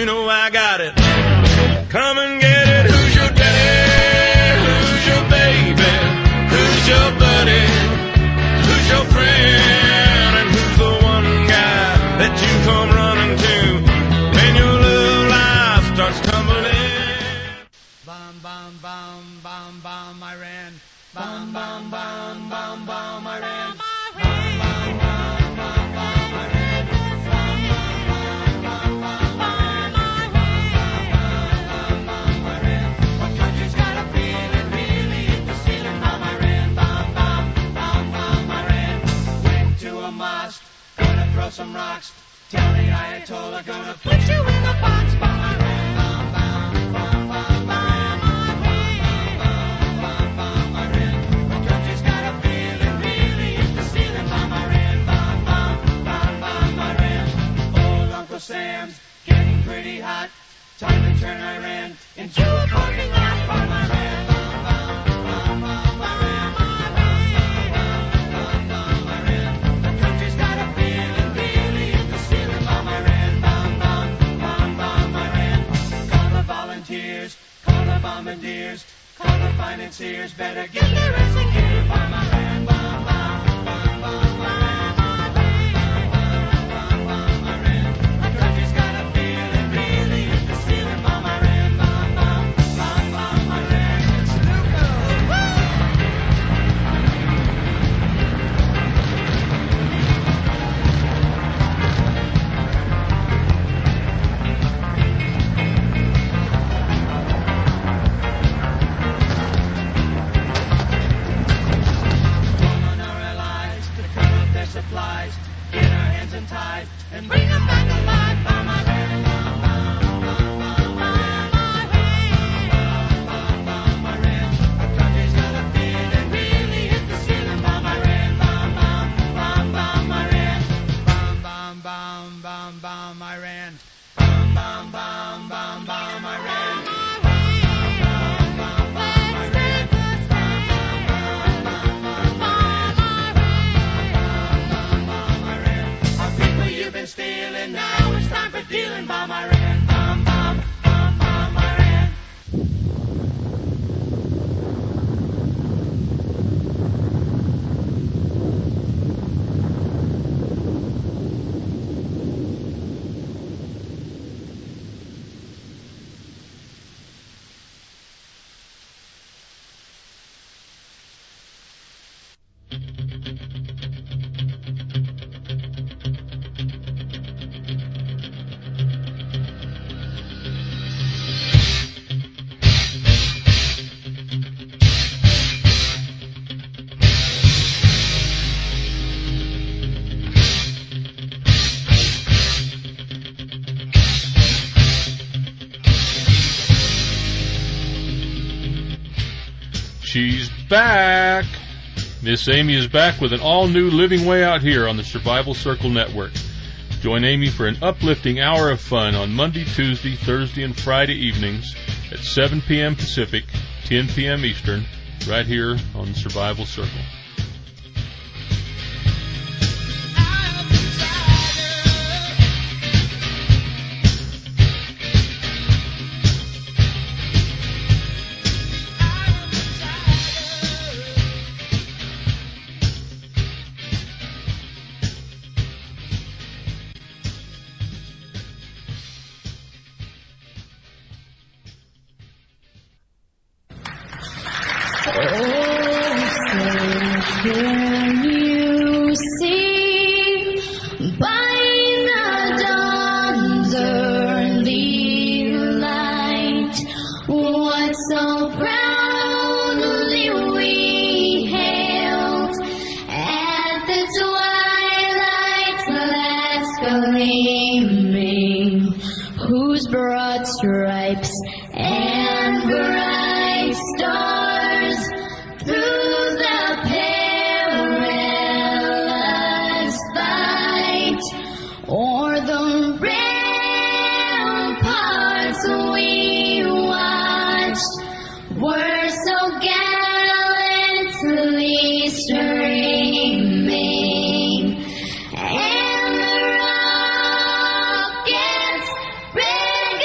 you know I got it. Come and get it. Who's your daddy? Who's your baby? Who's your buddy? Who's your friend? And who's the one guy that you come running to when your little life starts tumbling? Bum, bum, bum, bum, bum, I ran. Bum, bum, bum, bum, bum, I ran. Some rocks, tell the Ayatollah gonna put you in a box. Bum, I ran, bum, bum, bum, bum, I ran, bum, bum, I ran. My country's got a feeling, really hit the ceiling. Bum, I ran, bum, bum, I ran. Old Uncle Sam's getting pretty hot. Time to turn Iran into a parking lot. Bum, I ran, bum, bum, I ran. Call the bombardiers, call the financiers, better get their ass in gear. Bum, I ran, bum, bum, bum, bum, I ran, bum, I ran. My country's got a feeling, really hit the ceiling. Bum, I ran, bum, bum, I ran. Supplies, get our hands untied, and bring them back alive. Bum, I ran, bum, bum, I ran. Our country's got a feeling, really hit the ceiling. Bum, I ran, bum, I ran. Bum, bum, I ran. Bum, bum, I ran. You've been stealing, now it's time for dealing. Bum, I ran, bum, I ran. She's back. Miss Amy is back with an all-new Living Way Out Here on the Survival Circle Network. Join Amy for an uplifting hour of fun on Monday, Tuesday, Thursday, and Friday evenings at 7 p.m. Pacific, 10 p.m. Eastern, right here on the Survival Circle. Can you see by the dawn's early light what so proudly we hailed at the twilight's last gleaming, whose broad stripes and bright stars through the perilous fight o'er the ramparts we watched were so gallantly streaming, and the rockets' red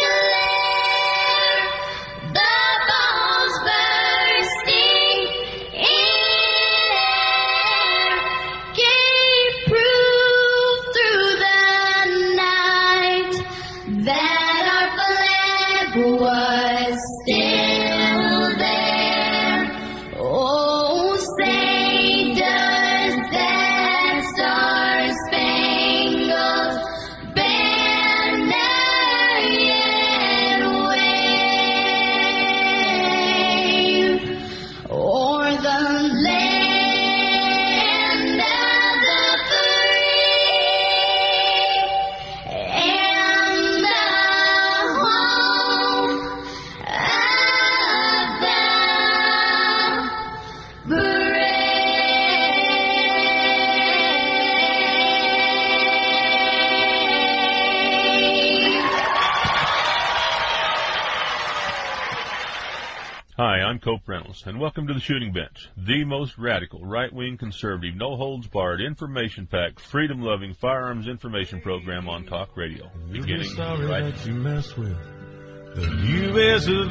Hi, I'm Cope Reynolds, and welcome to the Shooting Bench, the most radical, right-wing, conservative, no-holds-barred, information-packed, freedom-loving firearms information program on talk radio. Beginning right now. That you mess with the U.S. of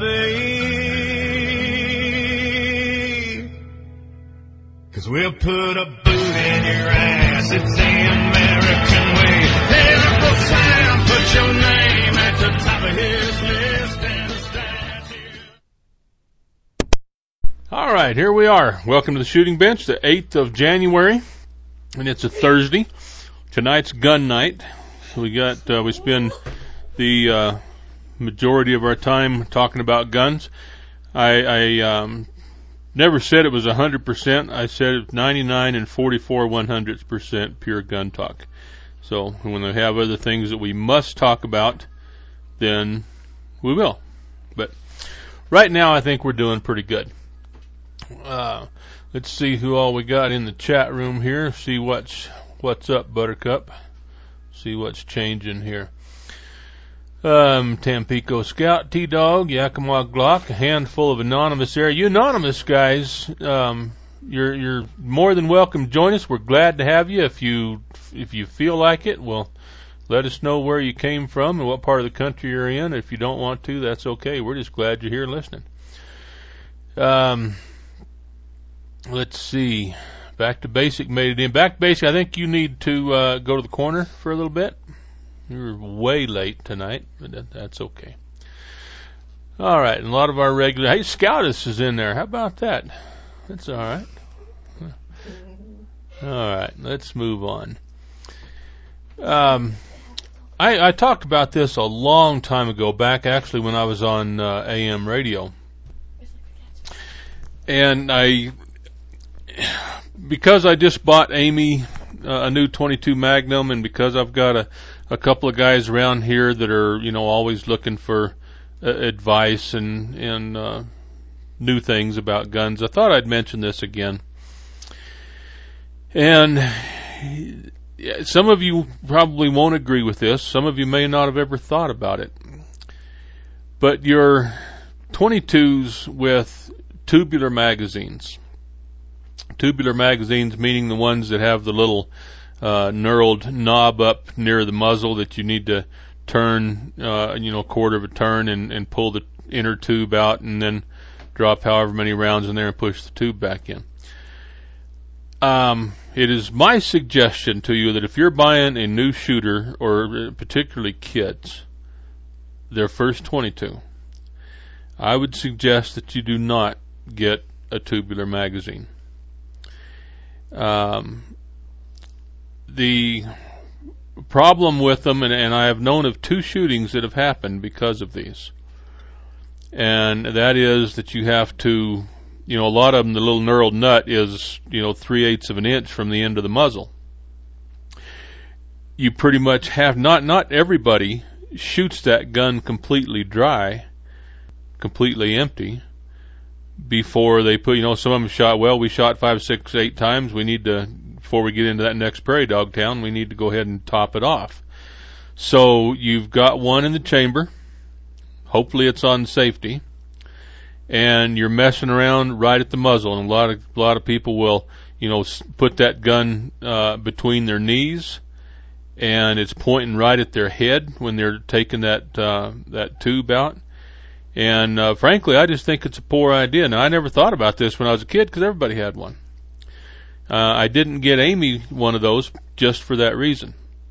A. 'Cause we'll put a boot in your ass, it's the American way. Hey, Uncle Sam, put your name at the top of his list and stand here. All right, here we are. Welcome to the Shooting Bench, the 8th of January, and it's a Thursday. Tonight's gun night. We spend the majority of our time talking about guns. I never said it was 100%. I said it's 99 and 44/100% pure gun talk. So when we have other things that we must talk about, then we will. But right now, I think we're doing pretty good. Let's see who all we got in the chat room here. See what's up, Buttercup. See what's changing here. Tampico Scout, T-Dog, Yakima Glock, a handful of anonymous there. You anonymous guys, you're more than welcome to join us. We're glad to have you. If you feel like it, well, let us know where you came from and what part of the country you're in. If you don't want to, that's okay. We're just glad you're here listening. Let's see. Back to Basic made it in. Back to Basic, I think you need to go to the corner for a little bit. You're way late tonight, but that's okay. All right, and a lot of our regular... Hey, Scoutus is in there. How about that? That's all right. All right, let's move on. I talked about this a long time ago, back actually when I was on AM radio. And because I just bought Amy a new 22 Magnum, and because I've got a couple of guys around here that are, always looking for advice and new things about guns, I thought I'd mention this again. And some of you probably won't agree with this. Some of you may not have ever thought about it. But your 22s with tubular magazines meaning the ones that have the little knurled knob up near the muzzle that you need to turn, a quarter of a turn and pull the inner tube out and then drop however many rounds in there and push the tube back in. It is my suggestion to you that if you're buying a new shooter, or particularly kids, their first 22, I would suggest that you do not get a tubular magazine. The problem with them, and I have known of 2 shootings that have happened because of these, and that is that you have to, a lot of them, the little knurled nut is, 3/8 of an inch from the end of the muzzle. You pretty much have, not everybody shoots that gun completely dry, completely empty, before they put, some of them shot, we shot 5, 6, 8 times. We need to, before we get into that next prairie dog town, we need to go ahead and top it off. So you've got one in the chamber. Hopefully it's on safety. And you're messing around right at the muzzle. And a lot of people will, put that gun, between their knees, and it's pointing right at their head when they're taking that tube out. And frankly, I just think it's a poor idea. Now, I never thought about this when I was a kid because everybody had one. I didn't get Amy one of those just for that reason.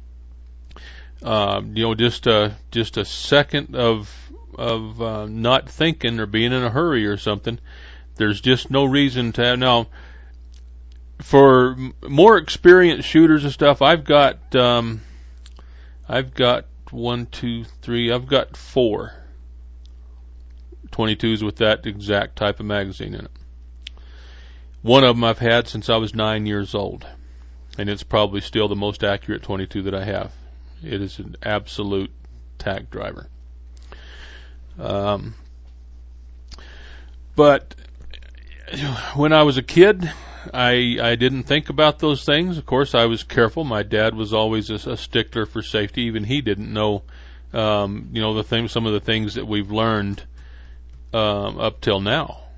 Just a second of not thinking or being in a hurry or something. There's just no reason to have. Now, for more experienced shooters and stuff, I've got 1, 2, 3. I've got 4 22s with that exact type of magazine in it. One of them I've had since I was 9 years old, and it's probably still the most accurate 22 that I have. It is an absolute tack driver. But when I was a kid, I didn't think about those things. Of course, I was careful. My dad was always a stickler for safety. Even he didn't know, some of the things that we've learned up till now.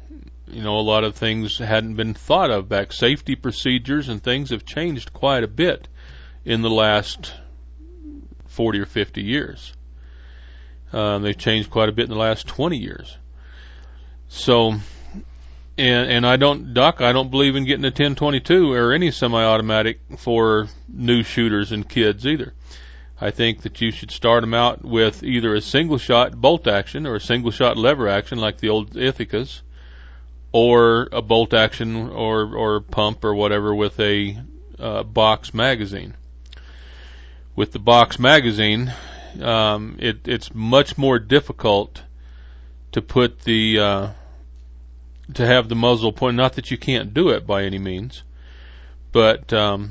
a lot of things hadn't been thought of back. Safety procedures and things have changed quite a bit in the last 40 or 50 years. They've changed quite a bit in the last 20 years. So, and I don't believe in getting a 10-22 or any semi-automatic for new shooters and kids either. I think that you should start them out with either a single shot bolt action or a single shot lever action like the old Ithacas, or a bolt action or pump or whatever with a box magazine. With the box magazine, it's much more difficult to put to have the muzzle point. Not that you can't do it by any means, but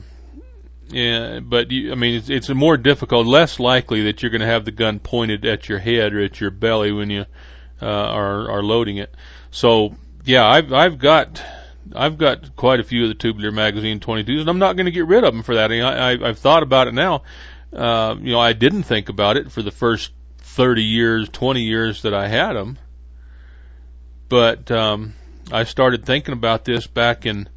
it's more difficult, less likely that you're going to have the gun pointed at your head or at your belly when you are loading it. So yeah, I've got quite a few of the tubular magazine 22s, and I'm not going to get rid of them for that. I've thought about it now. I didn't think about it for the first 30 years, 20 years that I had them, but I started thinking about this back in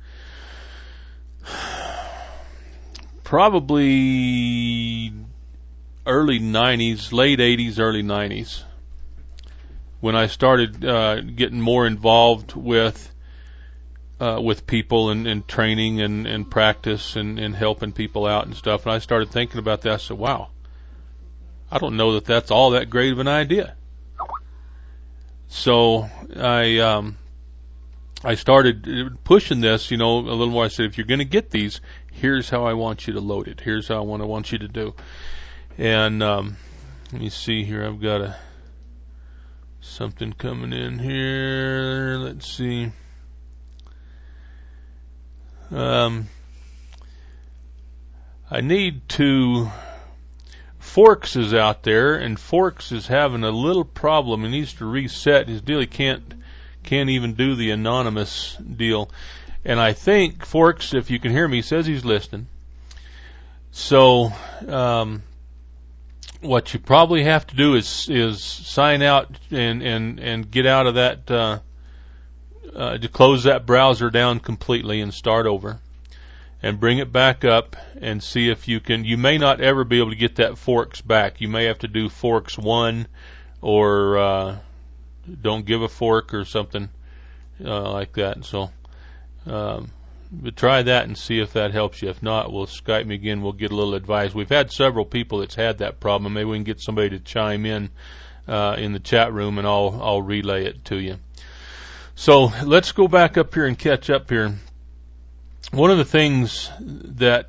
probably early 90s, late 80s, early 90s, when I started getting more involved with people and training and practice and helping people out and stuff. And I started thinking about that. I said, wow, I don't know that that's all that great of an idea. So I started pushing this, a little more. I said, if you're going to get these, here's how I want you to load it. Here's how I want you to do. And let me see here. I've got something coming in here. Let's see. I need to. Forks is out there, and Forks is having a little problem. He needs to reset his deal. He can't even do the anonymous deal. And I think Forks, if you can hear me, says he's listening. So what you probably have to do is sign out and get out of that, to close that browser down completely and start over, and bring it back up and see if you can. You may not ever be able to get that Forks back. You may have to do Forks 1 or don't give a fork or something like that. So but try that and see if that helps you. If not, we'll Skype me again. We'll get a little advice. We've had several people that's had that problem. Maybe we can get somebody to chime in the chat room, and I'll relay it to you. So let's go back up here and catch up here. One of the things the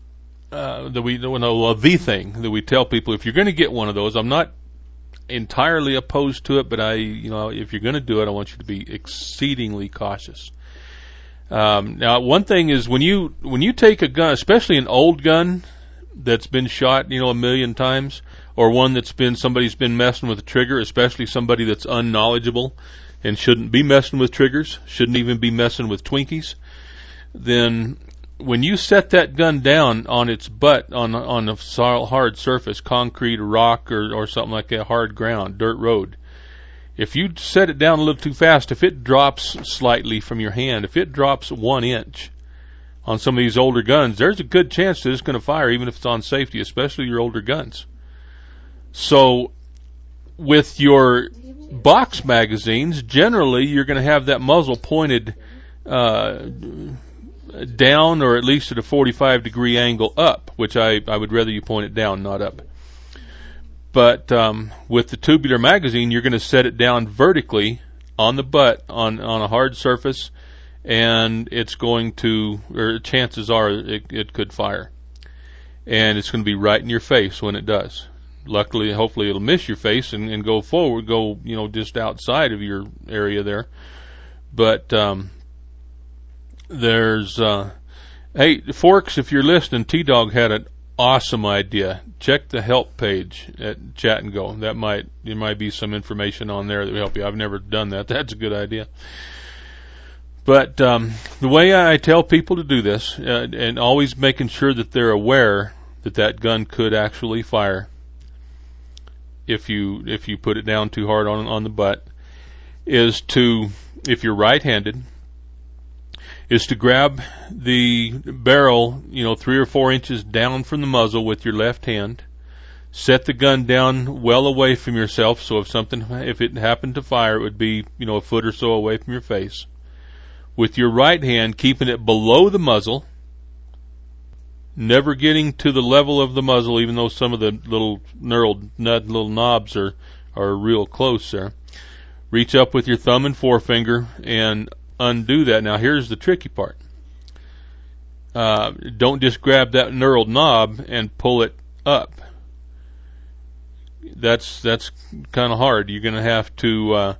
thing that we tell people, if you're going to get one of those, I'm not entirely opposed to it, but if you're going to do it, I want you to be exceedingly cautious. Now, one thing is when you take a gun, especially an old gun that's been shot, a million times, or one somebody's been messing with the trigger, especially somebody that's unknowledgeable and shouldn't be messing with triggers, shouldn't even be messing with Twinkies, then when you set that gun down on its butt on a hard surface, concrete, rock, or something like that, hard ground, dirt road, if you set it down a little too fast, if it drops slightly from your hand, if it drops 1 inch on some of these older guns, there's a good chance that it's going to fire, even if it's on safety, especially your older guns. So with your box magazines, generally you're going to have that muzzle pointed down, or at least at a 45-degree angle up, which I would rather you point it down, not up. But with the tubular magazine, you're going to set it down vertically on the butt on a hard surface, and it's going to, or chances are it could fire. And it's going to be right in your face when it does. Luckily, hopefully it'll miss your face and go forward, just outside of your area there. But there's, hey, Forks, if you're listening, T-Dog had an awesome idea. Check the help page at Chat and Go. There might be some information on there that will help you. I've never done that. That's a good idea. But the way I tell people to do this, and always making sure that they're aware that gun could actually fire if you put it down too hard on the butt, is to, if you're right-handed, is to grab the barrel, 3 or 4 inches down from the muzzle with your left hand. Set the gun down well away from yourself, so if it happened to fire, it would be, a foot or so away from your face. With your right hand, keeping it below the muzzle, never getting to the level of the muzzle, even though some of the little little knobs are real close there. Reach up with your thumb and forefinger and undo that. Now here's the tricky part. Don't just grab that knurled knob and pull it up. That's kind of hard. You're going to have to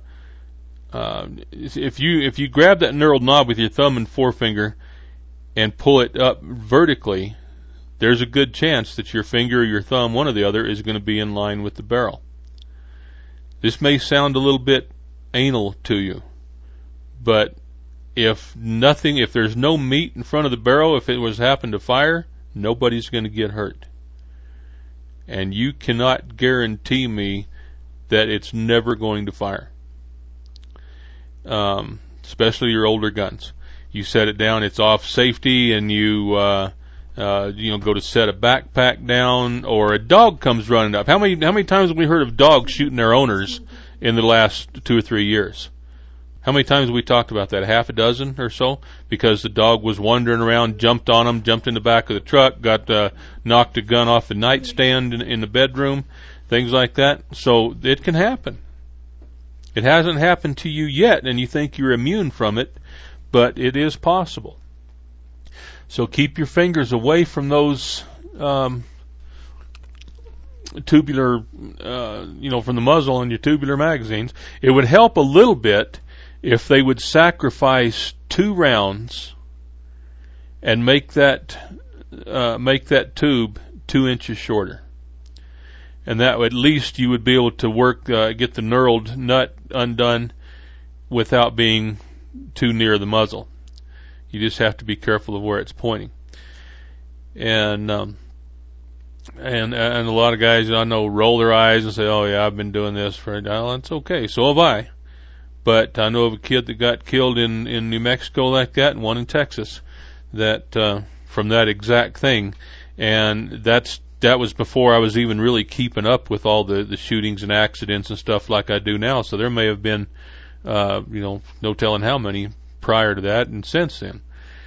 if you grab that knurled knob with your thumb and forefinger and pull it up vertically, there's a good chance that your finger or your thumb, one or the other, is going to be in line with the barrel. This may sound a little bit anal to you, but if there's no meat in front of the barrel, if it happened to fire, nobody's going to get hurt. And you cannot guarantee me that it's never going to fire. Especially your older guns. You set it down, it's off safety, and you go to set a backpack down, or a dog comes running up. How many times have we heard of dogs shooting their owners in the last 2 or 3 years? How many times have we talked about that? Half a dozen or so? Because the dog was wandering around, jumped on them, jumped in the back of the truck, knocked a gun off the nightstand in the bedroom, things like that. So it can happen. It hasn't happened to you yet, and you think you're immune from it, but it is possible. So keep your fingers away from those tubular, from the muzzle on your tubular magazines. It would help a little bit if they would sacrifice 2 rounds and make that tube 2 inches shorter. And that at least you would be able to get the knurled nut undone without being too near the muzzle. You just have to be careful of where it's pointing. And a lot of guys I know roll their eyes and say, "Oh yeah, I've been doing this for a while." It's okay. So have I. But I know of a kid that got killed in New Mexico like that, and one in Texas that from that exact thing. And that was before I was even really keeping up with all the shootings and accidents and stuff like I do now. So there may have been, no telling how many prior to that and since then.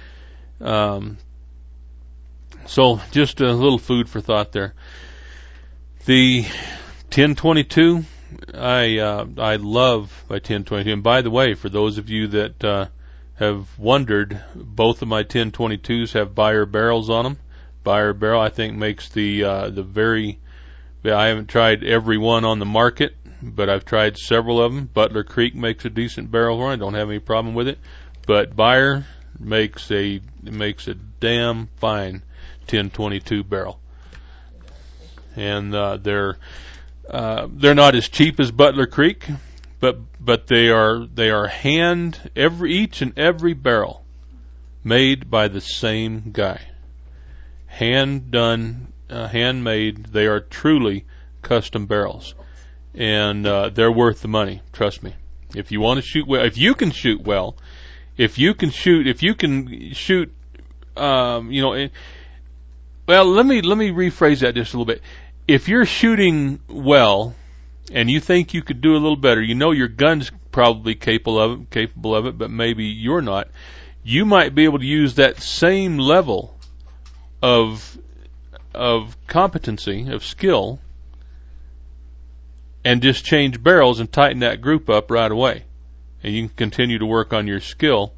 So just a little food for thought there. The 1022, I love my 1022. And by the way, for those of you that have wondered, both of my 1022s have Beyer barrels on them. Beyer barrel, I think, makes I haven't tried every one on the market, but I've tried several of them. Butler Creek makes a decent barrel one. I don't have any problem with it. But Beyer makes a damn fine 1022 barrel. And they're not as cheap as Butler Creek, but they are each and every barrel made by the same guy. Hand done, handmade. They are truly custom barrels, and they're worth the money. Trust me. If you want to shoot well, if you can shoot well, if you can shoot, well, let me rephrase that just a little bit. If you're shooting well, and you think you could do a little better, your gun's probably capable of it, but maybe you're not. You might be able to use that same level of competency, of skill, and just change barrels and tighten that group up right away. And you can continue to work on your skill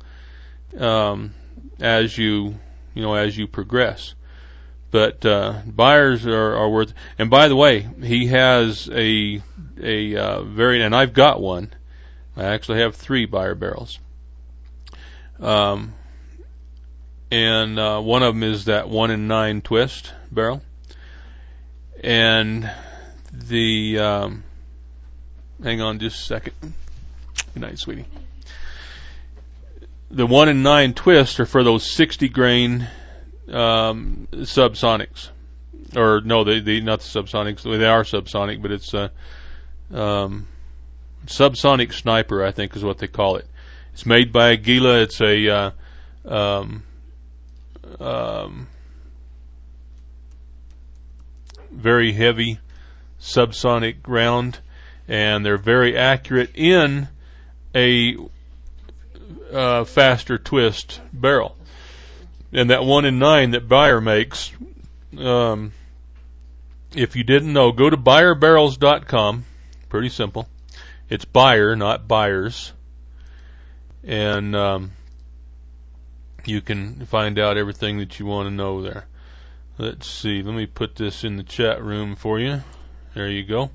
as you progress. But Beyers are worth. And by the way, he has a variant, and I've got one. I actually have 3 Beyer barrels. And one of them is that 1 in 9 twist barrel. And the hang on just a second. Good night, sweetie. The 1 in 9 twists are for those 60 grain subsonics. Or no, they not the subsonics. They are subsonic, but it's Subsonic Sniper, I think is what they call it. It's made by Aguila. It's a very heavy subsonic round, and they're very accurate in a faster twist barrel. And that 1 in 9 that Bayer makes, if you didn't know, go to BayerBarrels.com. Pretty simple. It's Bayer, not Byers. And you can find out everything that you want to know there. Let's see. Let me put this in the chat room for you. There you go.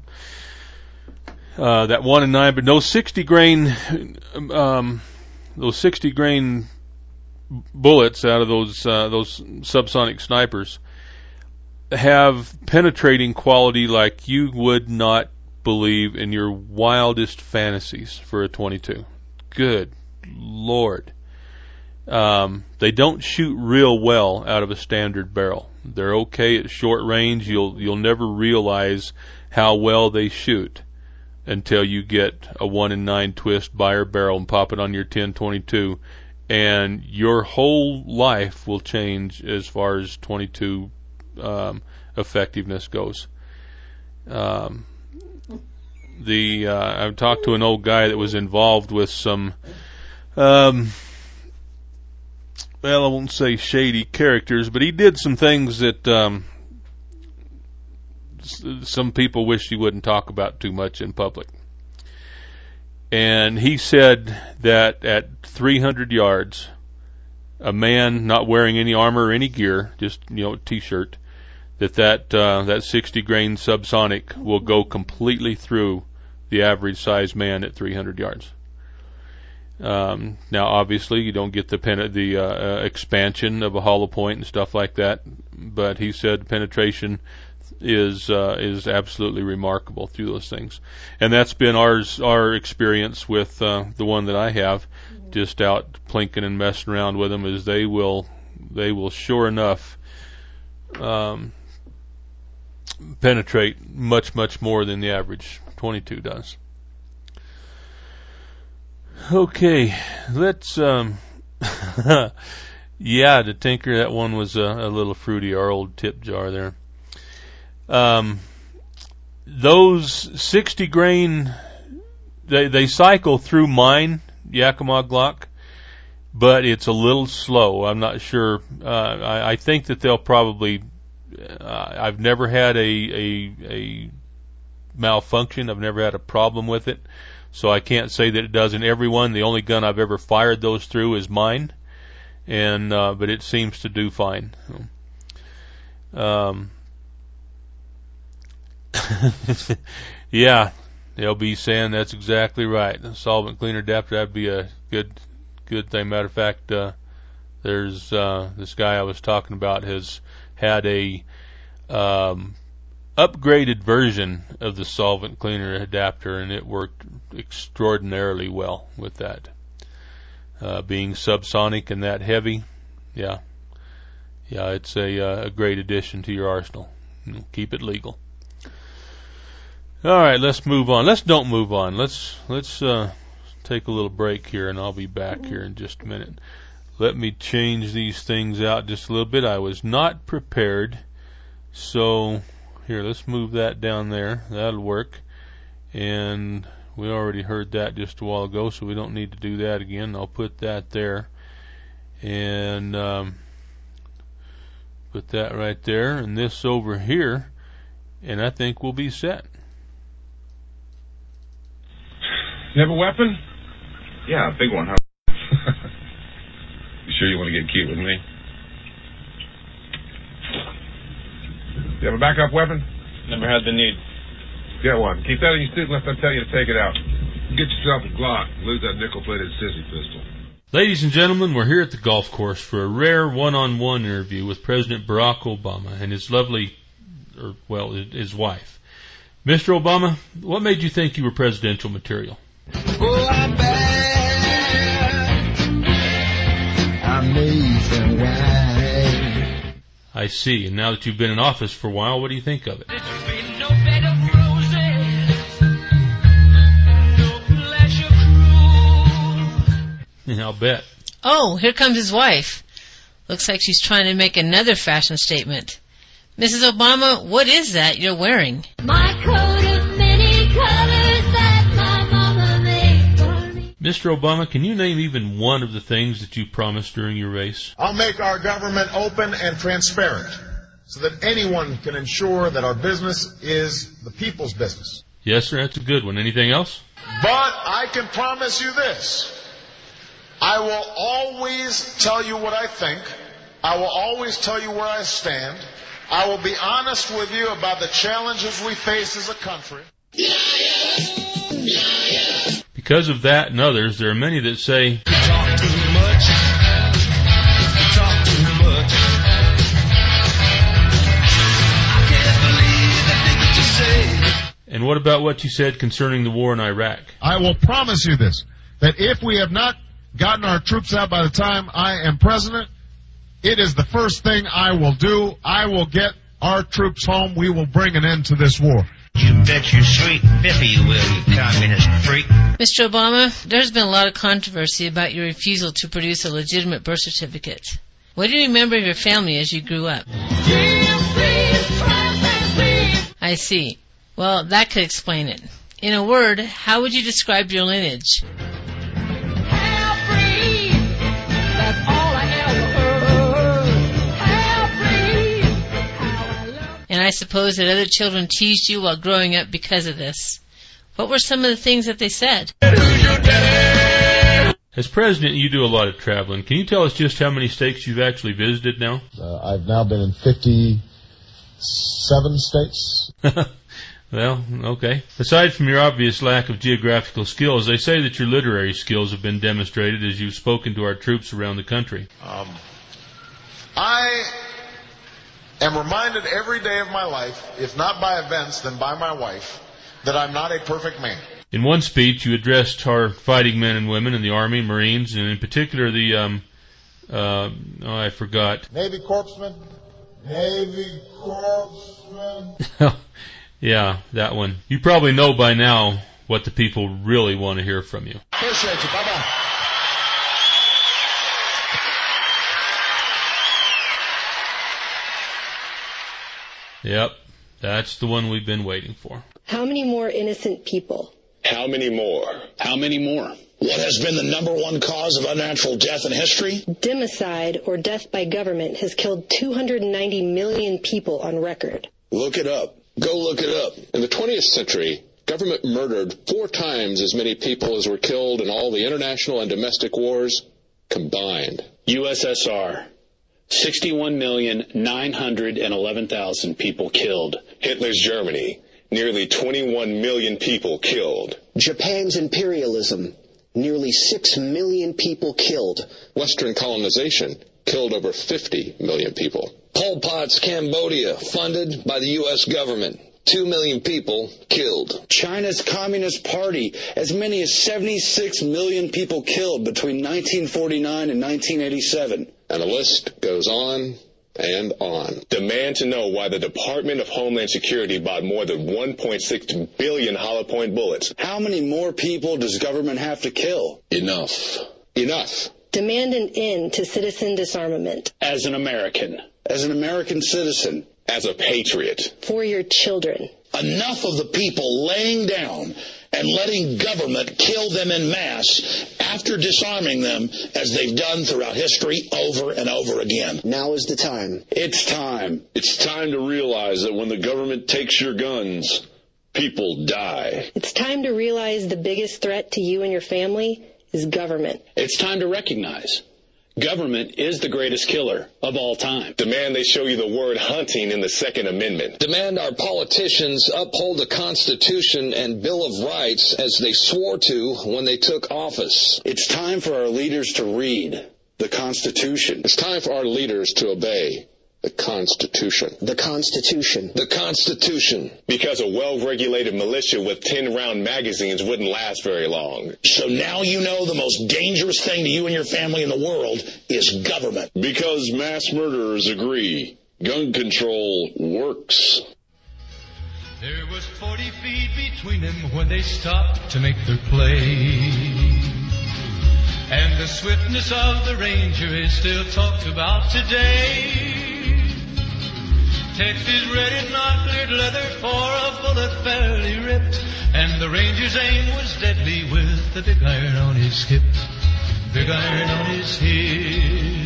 That 1 in 9, but no 60 grain. Those 60 grain bullets out of those subsonic snipers have penetrating quality like you would not believe in your wildest fantasies for a 22. Good Lord. They don't shoot real well out of a standard barrel. They're okay at short range. You'll never realize how well they shoot until you get a 1 in 9 twist Bayer barrel and pop it on your 10-22, and your whole life will change as far as 22 effectiveness goes. I've talked to an old guy that was involved with some, well, I won't say shady characters, but he did some things that some people wish he wouldn't talk about too much in public. And he said that at 300 yards, a man not wearing any armor or any gear, just t-shirt, that 60 grain subsonic will go completely through the average size man at 300 yards. Now, obviously, you don't get the expansion of a hollow point and stuff like that, but he said penetration is absolutely remarkable through those things, and that's been our experience with the one that I have, just out plinking and messing around with them, is they will sure enough penetrate much more than the average 22 does. Okay, let's yeah, to tinker, that one was a little fruity, our old tip jar there. Those 60 grain, they cycle through mine, Yakima Glock, but it's a little slow. I'm not sure. I think that they'll probably, I've never had a malfunction. I've never had a problem with it. So I can't say that it does in every one. The only gun I've ever fired those through is mine, and but it seems to do fine. Yeah, they'll be saying that's exactly right. A solvent cleaner adapter, that'd be a good thing. Matter of fact, there's this guy I was talking about has had a upgraded version of the solvent cleaner adapter, and it worked extraordinarily well with that. Being subsonic and that heavy, yeah, it's a great addition to your arsenal. Keep it legal. All right, let's move on. Don't move on. Let's take a little break here, and I'll be back here in just a minute. Let me change these things out just a little bit. I was not prepared, so here, let's move that down there. That'll work. And we already heard that just a while ago, so we don't need to do that again. I'll put that there, and put that right there, and this over here, and I think we'll be set. You have a weapon? Yeah, a big one, huh? You sure you want to get cute with me? You have a backup weapon? Never had the need. Get one. Keep that in your suit unless I tell you to take it out. Get yourself a Glock. Lose that nickel-plated sissy pistol. Ladies and gentlemen, we're here at the golf course for a rare one-on-one interview with President Barack Obama and his lovely, his wife. Mr. Obama, what made you think you were presidential material? Oh, I'm bad. Amazing why. I see. And now that you've been in office for a while, what do you think of it? There's been no bed of roses, no I'll bet. Oh, here comes his wife. Looks like she's trying to make another fashion statement. Mrs. Obama, what is that you're wearing? My coat of many colors that my mama made for me. Mr. Obama, can you name even one of the things that you promised during your race? I'll make our government open and transparent so that anyone can ensure that our business is the people's business. Yes, sir, that's a good one. Anything else? But I can promise you this. I will always tell you what I think. I will always tell you where I stand. I will be honest with you about the challenges we face as a country. Because of that and others, there are many that say, You talk too much. You talk too much. I can't believe the things that you say. and what about what you said concerning the war in Iraq? I will promise you this, that if we have not gotten our troops out by the time I am president, it is the first thing I will do. I will get our troops home. We will bring an end to this war. You bet your sweet biffy you will, you communist freak. Mr. Obama, there's been a lot of controversy about your refusal to produce a legitimate birth certificate. What do you remember of your family as you grew up? I see. Well, that could explain it. In a word, how would you describe your lineage? And I suppose that other children teased you while growing up because of this. What were some of the things that they said? As president, you do a lot of traveling. Can you tell us just how many states you've actually visited now? I've now been in 57 states. Well, okay. Aside from your obvious lack of geographical skills, they say that your literary skills have been demonstrated as you've spoken to our troops around the country. I am reminded every day of my life, if not by events, then by my wife, that I'm not a perfect man. In one speech, you addressed our fighting men and women in the Army, Marines, and in particular the, I forgot. Navy Corpsmen. Navy Corpsmen. Yeah, that one. You probably know by now what the people really want to hear from you. Appreciate you. Bye-bye. Yep, that's the one we've been waiting for. How many more innocent people? How many more? How many more? What has been the number one cause of unnatural death in history? Democide, or death by government, has killed 290 million people on record. Look it up. Go look it up. In the 20th century, government murdered 4 times as many people as were killed in all the international and domestic wars combined. USSR. 61,911,000 people killed. Hitler's Germany. Nearly 21 million people killed. Japan's imperialism. Nearly 6 million people killed. Western colonization killed over 50 million people. Pol Pot's Cambodia, funded by the U.S. government. 2 million people killed. China's Communist Party, as many as 76 million people killed between 1949 and 1987. And the list goes on and on. Demand to know why the Department of Homeland Security bought more than 1.6 billion hollow point bullets. How many more people does government have to kill? Enough. Enough. Demand an end to citizen disarmament. As an American. As an American citizen. As a patriot. For your children. Enough of the people laying down and letting government kill them en masse after disarming them as they've done throughout history over and over again. Now is the time. It's time. It's time to realize that when the government takes your guns, people die. It's time to realize the biggest threat to you and your family is government. It's time to recognize government is the greatest killer of all time. Demand they show you the word hunting in the Second Amendment. Demand our politicians uphold the Constitution and Bill of Rights as they swore to when they took office. It's time for our leaders to read the Constitution. It's time for our leaders to obey the Constitution. The Constitution. The Constitution. Because a well-regulated militia with 10-round magazines wouldn't last very long. So now you know the most dangerous thing to you and your family in the world is government. Because mass murderers agree. Gun control works. There was 40 feet between them when they stopped to make their play. And the swiftness of the Ranger is still talked about today. Text is ready, not cleared leather for a bullet fairly ripped. And the Ranger's aim was deadly with the big iron on his hip. Big iron on his hip.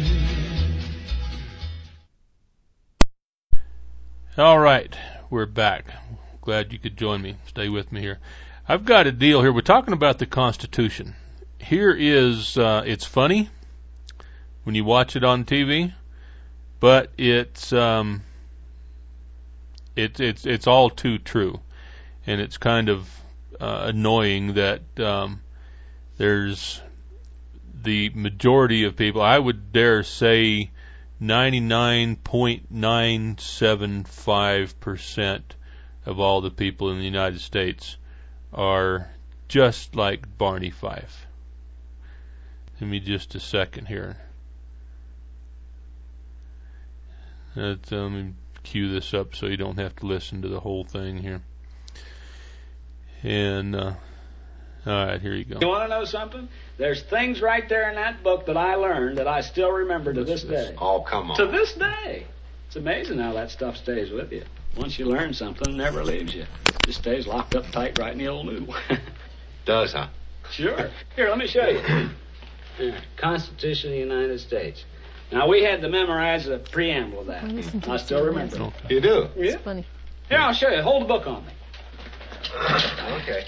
All right, we're back. Glad you could join me. Stay with me here. I've got a deal here. We're talking about the Constitution. Here is, it's funny when you watch it on TV, but it's all too true, and it's kind of annoying that there's the majority of people. I would dare say 99.975% of all the people in the United States are just like Barney Fife. Give me just a second here. Let me cue this up so you don't have to listen to the whole thing here. And, all right, here you go. You want to know something? There's things right there in that book that I learned that I still remember to this day. Oh, come on. To this day. It's amazing how that stuff stays with you. Once you learn something, it never leaves you. It just stays locked up tight right in the old noodle. Does, huh? Sure. Here, let me show you. Constitution of the United States. Now, we had to memorize the preamble of that. I still remember it. You do? Yeah. It's funny. Here, I'll show you. Hold the book on me. Okay.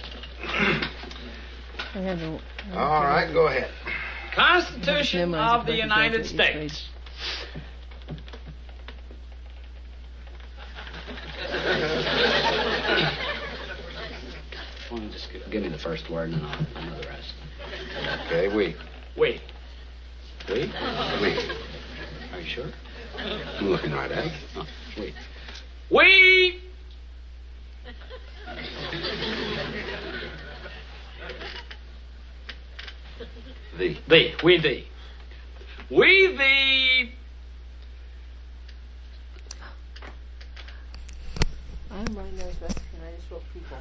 All right, go ahead. Constitution of the United States. Why don't you just give me the first word and then I'll know the rest. Okay, we. We. We? We. Are you sure? I'm looking right at it. Oh, we. We. The. Thee. We thee. We thee. I'm writing those rest and I just wrote people.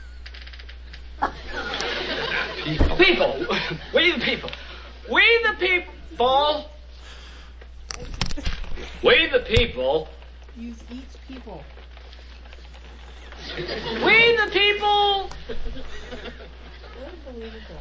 People. We the people. We the people. We the people. Use each people. We the people. Unbelievable.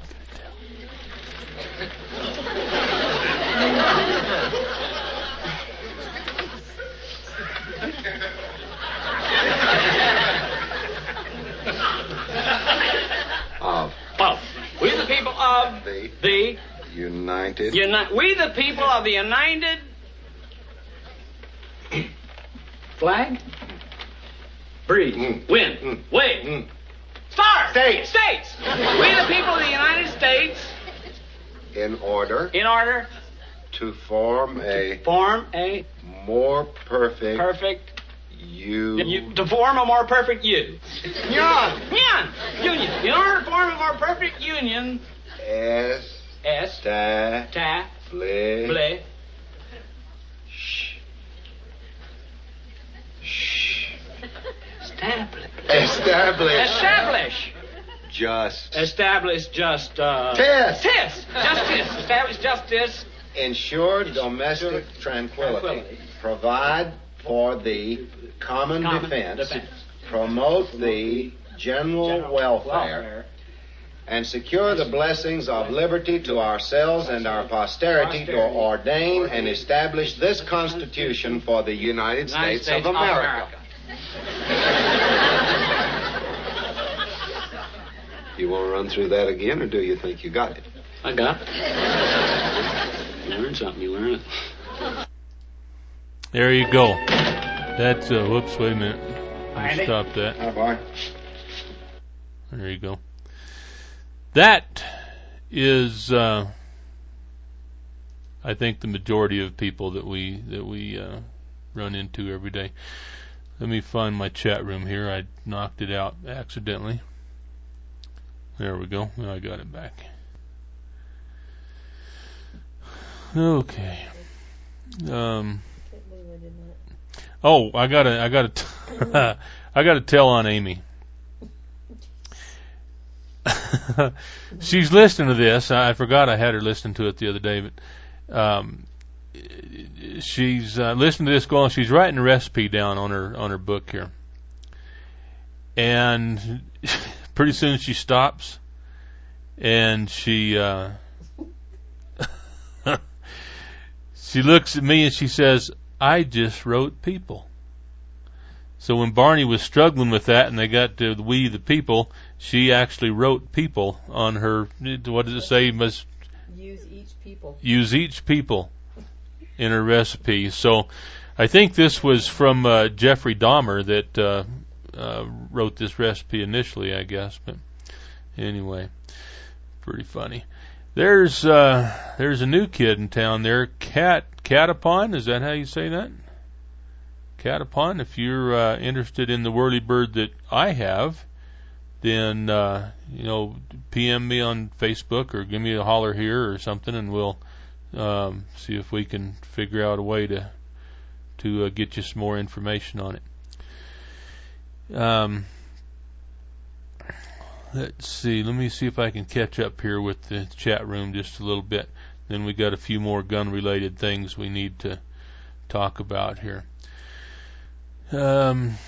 We the people of the United. We the people of the United flag. Breathe. Wind. Wave. Stars. States. We the people of the United States. In order. To form a. More perfect. To form a more perfect you. Union. In order to form a more perfect union. Establish. Establish justice. Ensure domestic tranquility. Provide for the common defense. Promote the general welfare. And secure the blessings of liberty to ourselves and our posterity to ordain and establish this Constitution for the United States of America. You want to run through that again, or do you think you got it? I got it. You learn something, you learn it. There you go. That's, whoops, wait a minute. Let me stop that. Hi, Bart. There you go. That is, I think, the majority of people that we run into every day. Let me find my chat room here. I knocked it out accidentally. There we go. Now I got it back. Okay. Oh, I gotta tell on Amy. she's listening to this. I forgot I had her listen to it the other day, but she's listening to this going. She's writing a recipe down on her book here, and pretty soon she stops, and she she looks at me and she says, "I just wrote people." So when Barney was struggling with that and they got to We the People, she actually wrote people on her, what does it say? Must use each people. Use each people in her recipe. So I think this was from Jeffrey Dahmer that wrote this recipe initially, I guess. But anyway, pretty funny. There's a new kid in town there, Catapon. Is that how you say that? Catapon. If you're interested in the whirlybird that I have, then PM me on Facebook or give me a holler here or something, and we'll see if we can figure out a way to get you some more information on it. Let's see. Let me see if I can catch up here with the chat room just a little bit. Then we got a few more gun-related things we need to talk about here. I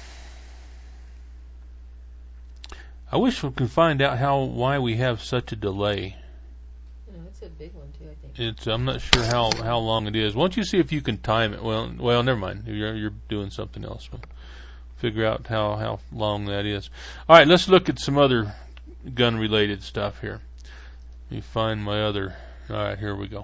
wish we could find out why we have such a delay. It's a big one too, I think. I'm not sure how long it is. Why don't you see if you can time it? Well, never mind. You're doing something else. We'll figure out how long that is. All right, let's look at some other gun-related stuff here. Let me find my other. All right, here we go.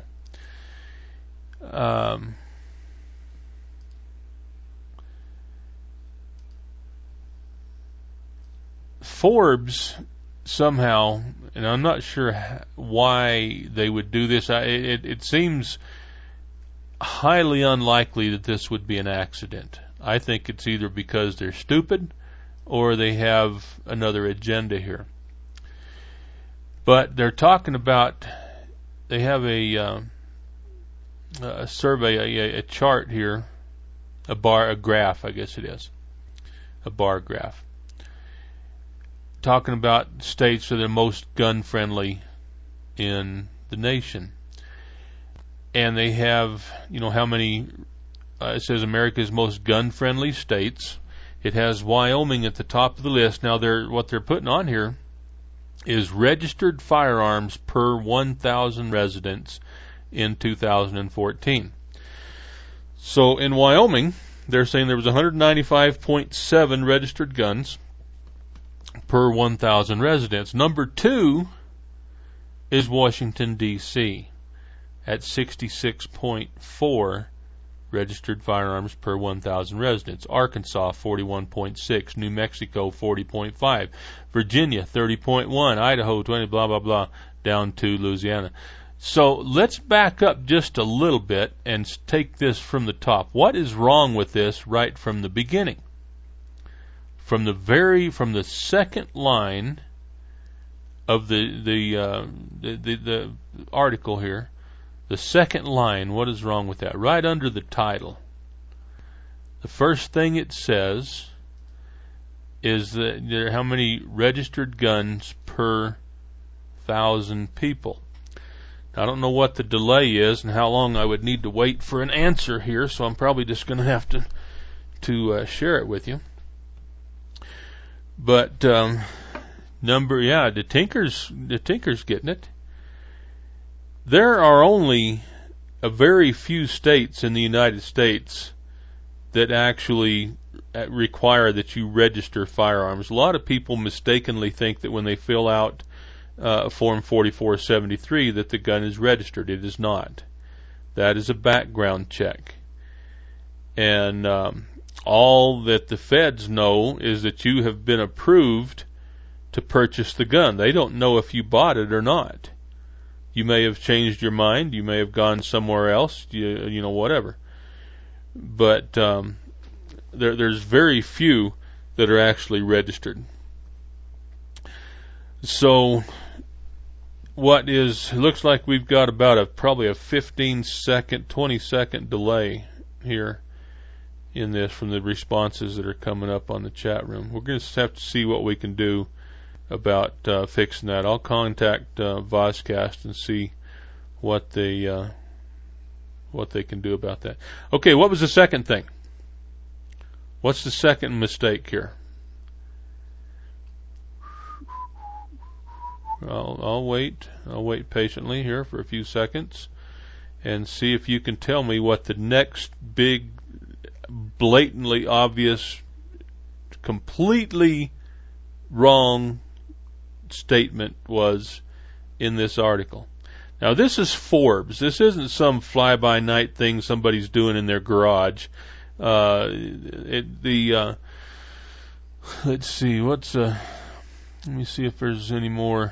Forbes somehow, and I'm not sure why they would do this. It seems highly unlikely that this would be an accident. I think it's either because they're stupid or they have another agenda here. But they're talking about, they have a survey, a chart here, a graph, I guess it is, a bar graph, talking about states that are most gun-friendly in the nation. And they have, how many, it says America's most gun-friendly states. It has Wyoming at the top of the list. Now, what they're putting on here is registered firearms per 1,000 residents in 2014. So in Wyoming, they're saying there was 195.7 registered guns per 1,000 residents. Number 2 is Washington, D.C. at 66.4 registered firearms per 1,000 residents. Arkansas, 41.6. New Mexico, 40.5. Virginia, 30.1. Idaho, 20, blah, blah, blah, down to Louisiana. So let's back up just a little bit and take this from the top. What is wrong with this right from the beginning? From the second line of the article here, the second line, what is wrong with that? Right under the title, the first thing it says is that there are how many registered guns per 1,000 people. I don't know what the delay is and how long I would need to wait for an answer here, so I'm probably just going to have to share it with you. But the Tinker's getting it. There are only a very few states in the United States that actually require that you register firearms. A lot of people mistakenly think that when they fill out Form 4473 that the gun is registered. It is not. That is a background check. And all that the feds know is that you have been approved to purchase the gun. They don't know if you bought it or not. You may have changed your mind. You may have gone somewhere else. Whatever. But there's very few that are actually registered. So looks like we've got about probably a 15-second, 20-second delay here in this from the responses that are coming up on the chat room. We're going to have to see what we can do about fixing that. I'll contact Vozcast and see what they can do about that. Okay, what was the second thing? What's the second mistake here? I'll wait. I'll wait patiently here for a few seconds and see if you can tell me what the next big, blatantly obvious, completely wrong statement was in this article. Now, this is Forbes. This isn't some fly-by-night thing somebody's doing in their garage. Let's see, let me see if there's any more.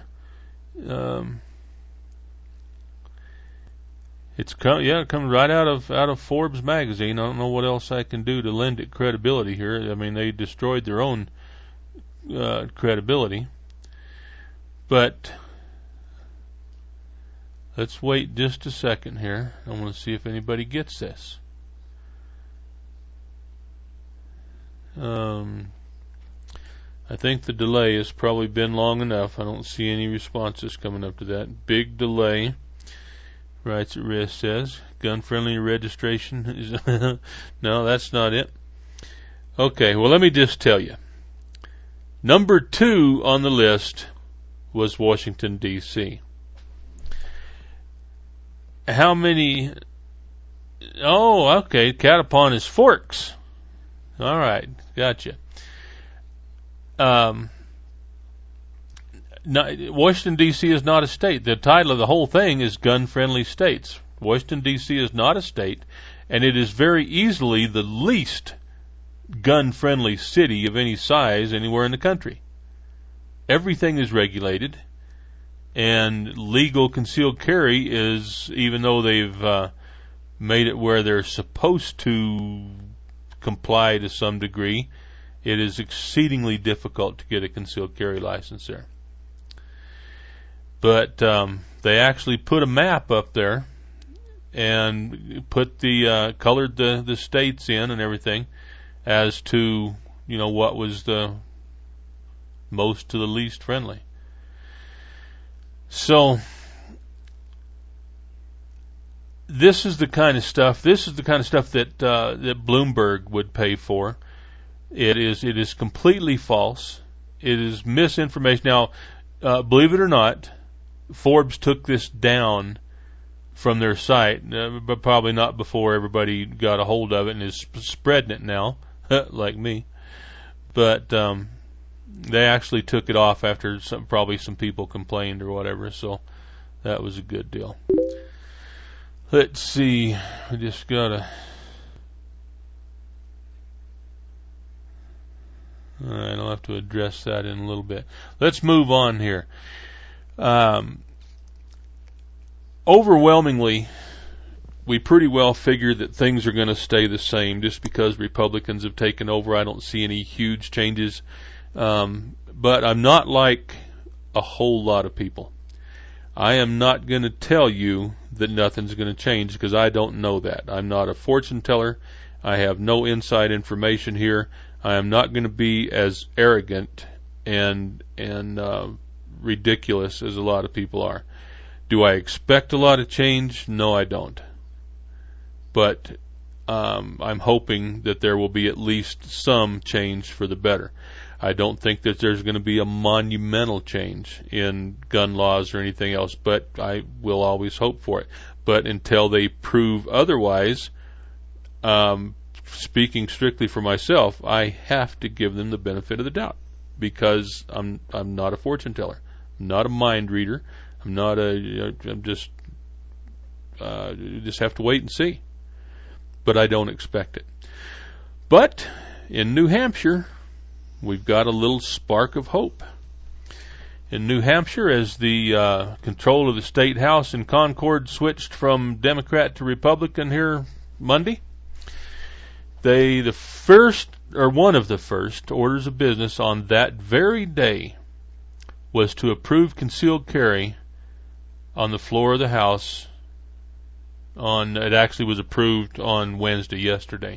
It comes right out of Forbes magazine. I don't know what else I can do to lend it credibility here. I mean, they destroyed their own credibility. But let's wait just a second here. I want to see if anybody gets this. I think the delay has probably been long enough. I don't see any responses coming up to that. Big delay. Rights at Risk says. Gun-friendly registration is... No, that's not it. Okay, well, let me just tell you. Number 2 on the list was Washington, D.C. How many... Oh, okay, cat upon his forks. All right, gotcha. Washington, D.C. is not a state. The title of the whole thing is Gun-Friendly States. Washington, D.C. is not a state, and it is very easily the least gun-friendly city of any size anywhere in the country. Everything is regulated, and legal concealed carry is, even though they've made it where they're supposed to comply to some degree, it is exceedingly difficult to get a concealed carry license there. But they actually put a map up there and put colored the states in and everything as to, what was the most to the least friendly. So this is the kind of stuff that Bloomberg would pay for. It is completely false. It is misinformation. Now, believe it or not, Forbes took this down from their site, but probably not before everybody got a hold of it and is spreading it now, like me. But they actually took it off after probably some people complained or whatever, so that was a good deal. Let's see. I just gotta... Alright, I'll have to address that in a little bit. Let's move on here. Overwhelmingly, we pretty well figure that things are going to stay the same just because Republicans have taken over. I don't see any huge changes. But I'm not like a whole lot of people. I am not going to tell you that nothing's going to change because I don't know that. I'm not a fortune teller. I have no inside information here. I am not going to be as arrogant and ridiculous as a lot of people are. Do I expect a lot of change? No, I don't. But I'm hoping that there will be at least some change for the better. I don't think that there's going to be a monumental change in gun laws or anything else, but I will always hope for it. But until they prove otherwise, speaking strictly for myself, I have to give them the benefit of the doubt because I'm not a fortune teller. I'm not a mind reader. I'm just have to wait and see. But I don't expect it. But in New Hampshire, we've got a little spark of hope. In New Hampshire, as the control of the state house in Concord switched from Democrat to Republican here Monday, one of the first orders of business on that very day was to approve concealed carry on the floor of the House. It actually was approved on Wednesday, yesterday.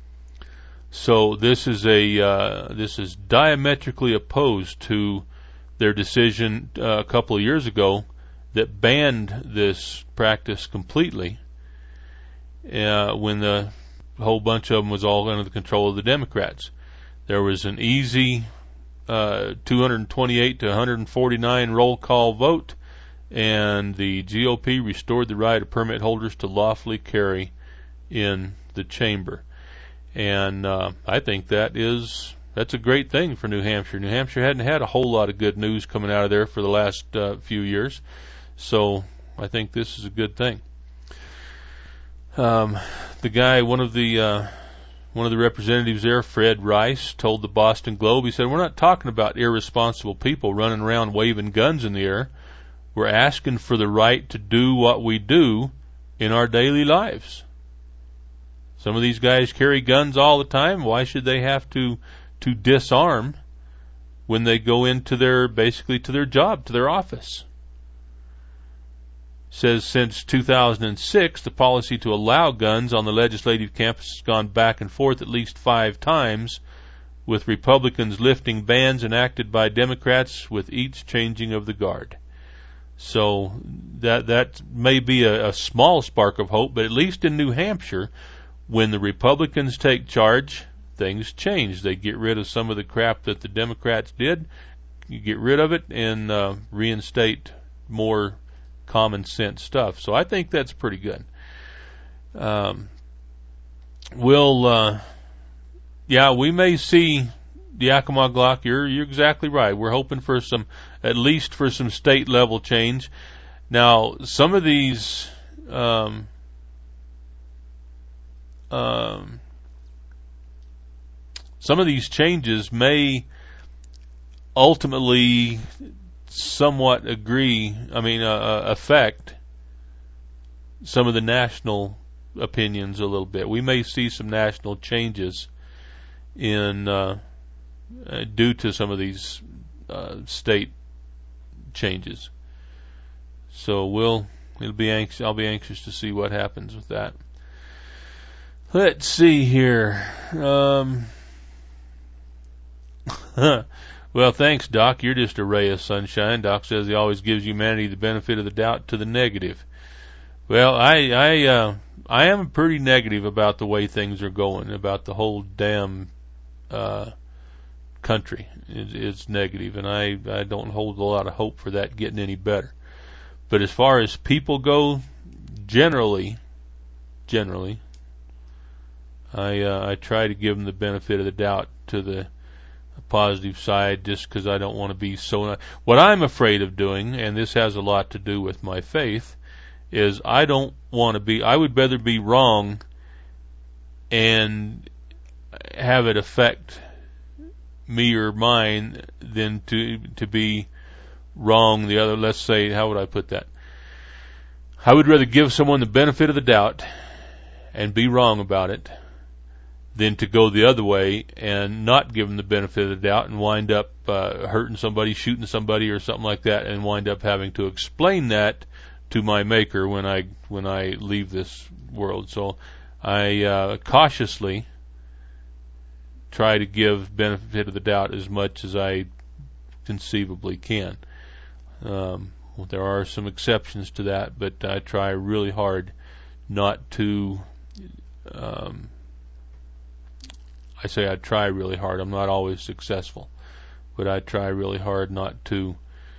So this is diametrically opposed to their decision a couple of years ago that banned this practice completely when the whole bunch of them was all under the control of the Democrats. There was an easy 228 to 149 roll call vote, and the GOP restored the right of permit holders to lawfully carry in the chamber. And I think that's a great thing for New Hampshire. New Hampshire hadn't had a whole lot of good news coming out of there for the last few years, so I think this is a good thing. The guy, one of the representatives there, Fred Rice, told the Boston Globe, he said, "We're not talking about irresponsible people running around waving guns in the air. We're asking for the right to do what we do in our daily lives. Some of these guys carry guns all the time. Why should they have to disarm when they go into their job, to their office?" Says since 2006, the policy to allow guns on the legislative campus has gone back and forth at least 5 times, with Republicans lifting bans enacted by Democrats with each changing of the guard. So that may be a small spark of hope, but at least in New Hampshire, when the Republicans take charge, things change. They get rid of some of the crap that the Democrats did, you get rid of it, and reinstate more common sense stuff. So I think that's pretty good. We may see Yakima Glock. You're exactly right. We're hoping for at least some state level change. Now, some of these changes may ultimately somewhat affect some of the national opinions a little bit. We may see some national changes due to some of these state changes. So I'll be anxious to see what happens with that. Let's see here. Well, thanks, Doc. You're just a ray of sunshine. Doc says he always gives humanity the benefit of the doubt to the negative. Well, I am pretty negative about the way things are going, about the whole damn country. It's negative, and I don't hold a lot of hope for that getting any better. But as far as people go, generally, I try to give them the benefit of the doubt to the positive side, just because I don't want to be so. What I'm afraid of doing, and this has a lot to do with my faith, is I don't want to be. I would rather be wrong and have it affect me or mine than to be wrong the other. Let's say, how would I put that? I would rather give someone the benefit of the doubt and be wrong about it than to go the other way and not give them the benefit of the doubt and wind up hurting somebody, shooting somebody, or something like that, and wind up having to explain that to my Maker when I leave this world. So I cautiously try to give benefit of the doubt as much as I conceivably can. There are some exceptions to that, but I try really hard not to. I say I try really hard. I'm not always successful, but I try really hard not to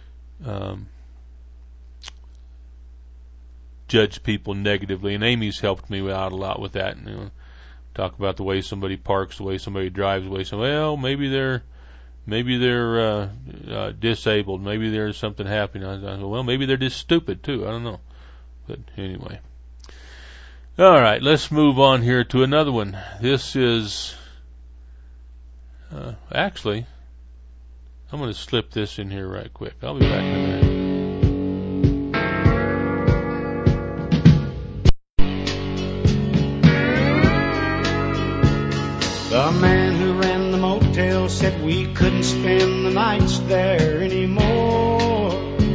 judge people negatively. And Amy's helped me out a lot with that. Talk about the way somebody parks, the way somebody drives, the way maybe they're disabled, maybe there's something happening. I go, well, maybe they're just stupid too. I don't know. But anyway. All right, let's move on here to another one. This is actually, I'm going to slip this in here right quick. I'll be back in a minute. The man who ran the motel said we couldn't spend the nights there anymore.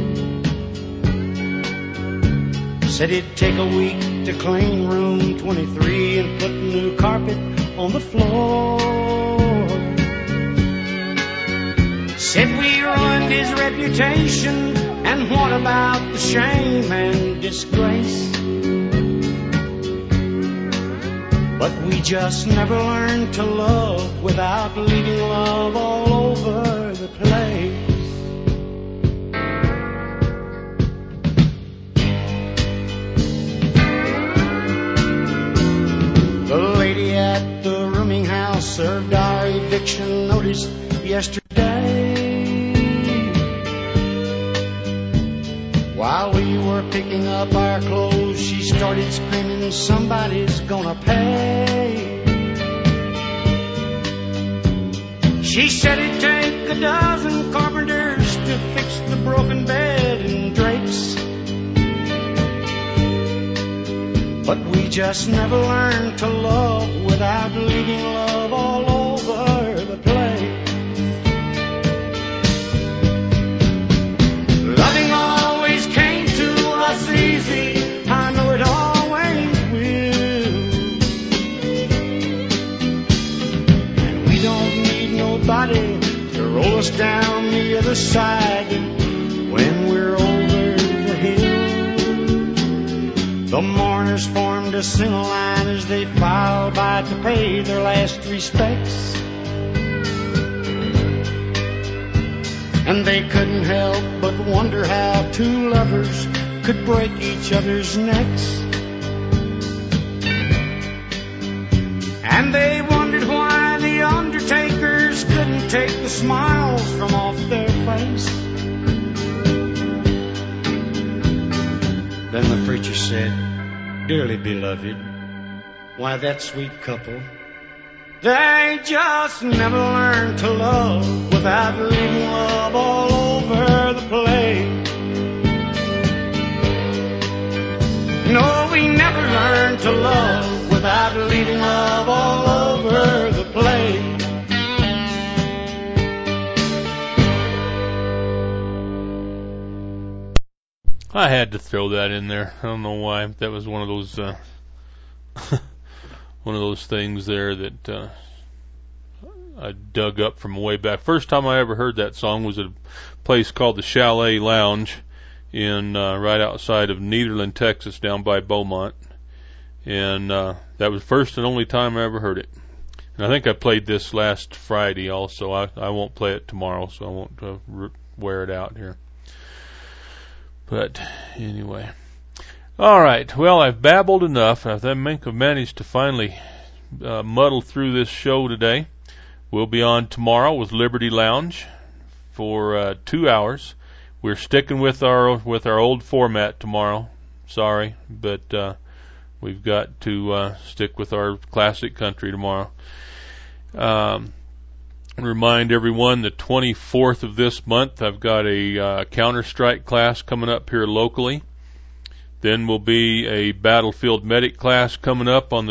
Said it'd take a week to clean room 23 and put new carpet on the floor. Said we ruined his reputation, and what about the shame and disgrace? But we just never learned to love without leaving love all over the place. The lady at the rooming house served our eviction notice yesterday. While we were picking up our clothes, she started screaming, somebody's gonna pay. She said it'd take a dozen carpenters to fix the broken bed and drapes. But we just never learned to love without leaving love all over the place. Loving always came to us easy, I know it always will. And we don't need nobody to roll us down the other side when we're over the hill. The mourners formed a single line as they filed by to pay their last respects. And they couldn't help but wonder how two lovers could break each other's necks. And they wondered why the undertakers couldn't take the smiles from off their face. Then the preacher said, dearly beloved, why that sweet couple, they just never learned to love without leaving love all over the place. No, we never learned to love without leaving love all over the place. I had to throw that in there. I don't know why. That was one of those one of those things there that I dug up from way back. First time I ever heard that song was at a place called the Chalet Lounge in right outside of Nederland, Texas, down by Beaumont. And that was the first and only time I ever heard it. And I think I played this last Friday also. I won't play it tomorrow, so I won't wear it out here. But anyway. All right. Well, I've babbled enough. I think I've managed to finally muddle through this show today. We'll be on tomorrow with Liberty Lounge for 2 hours. We're sticking with our old format tomorrow. Sorry, but we've got to stick with our classic country tomorrow. Remind everyone the 24th of this month I've got a Counter-Strike class coming up here locally. Then will be a Battlefield Medic class coming up on the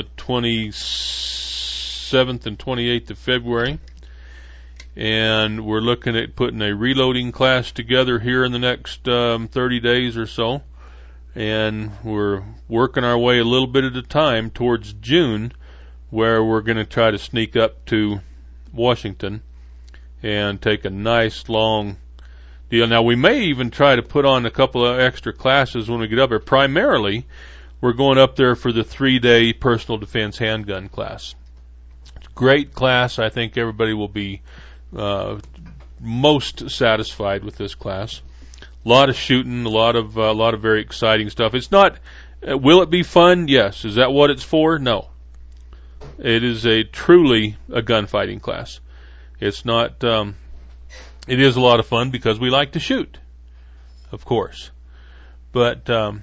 27th and 28th of February. And we're looking at putting a reloading class together here in the next 30 days or so. And we're working our way a little bit at a time towards June, where we're going to try to sneak up to Washington and take a nice long deal. Now, we may even try to put on a couple of extra classes when we get up there. Primarily, we're going up there for the 3-day personal defense handgun class. It's a great class. I think everybody will be most satisfied with this class. A lot of shooting, a lot of very exciting stuff. It's not. Will it be fun? Yes. Is that what it's for? No. It is truly a gunfighting class. It's not. It is a lot of fun because we like to shoot, of course. But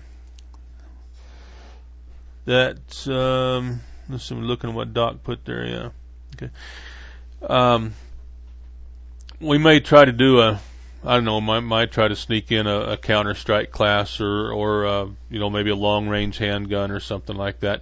that's. Let's see. Looking at what Doc put there. Yeah. Okay. We may try to do I don't know. Might try to sneak in a Counter-Strike class or maybe a long-range handgun or something like that.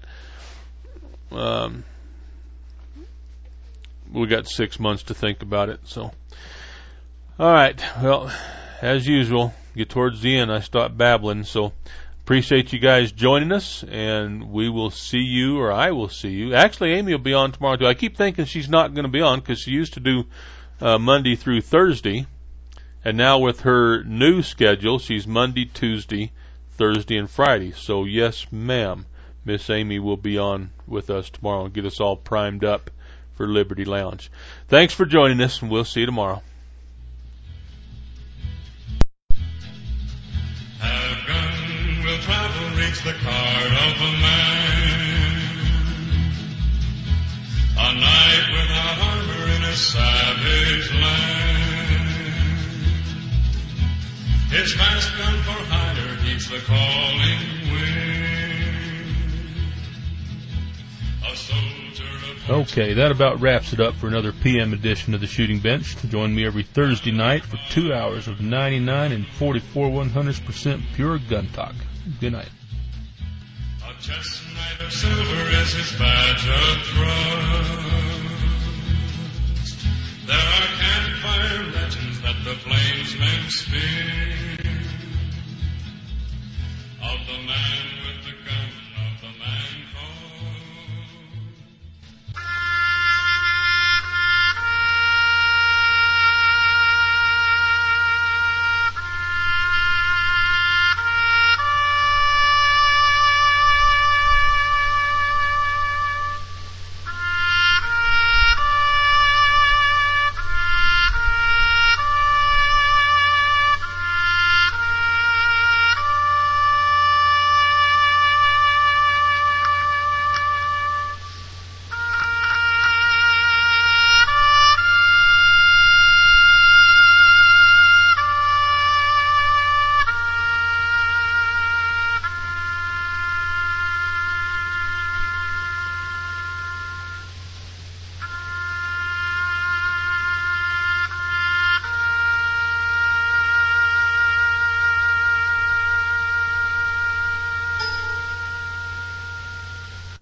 We got 6 months to think about it. So, all right. Well, as usual, get towards the end, I stop babbling. So, appreciate you guys joining us, and we will see you, or I will see you. Actually, Amy will be on tomorrow too. I keep thinking she's not going to be on because she used to do Monday through Thursday, And now with her new schedule, she's Monday, Tuesday, Thursday, and Friday. So yes, ma'am, Miss Amy will be on with us tomorrow and get us all primed up for Liberty Lounge. Thanks for joining us, and we'll see you tomorrow. Have gun will travel, reach the card of a man. A knight without armor in a savage land. His fast gun for hire heeds the calling wind. A soldier of... Okay, that about wraps it up for another PM edition of the Shooting Bench. Join me every Thursday night for 2 hours of 99 and 44 100% pure gun talk. Good night. A chestnut of silver is his badge of trust. There are campfire legends that the flames men spin of the man